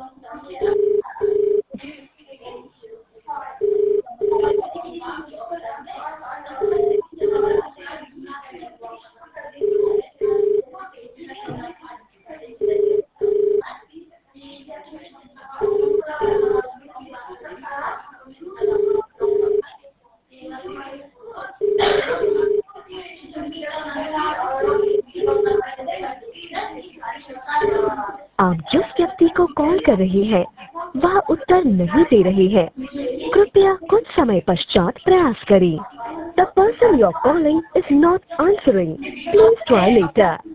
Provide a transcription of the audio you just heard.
आप जिस व्यक्ति को कॉल कर रही हैं, वह उत्तर नहीं दे रही है। कृपया कुछ समय पश्चात प्रयास करें। The person you're calling is not answering. Please try later.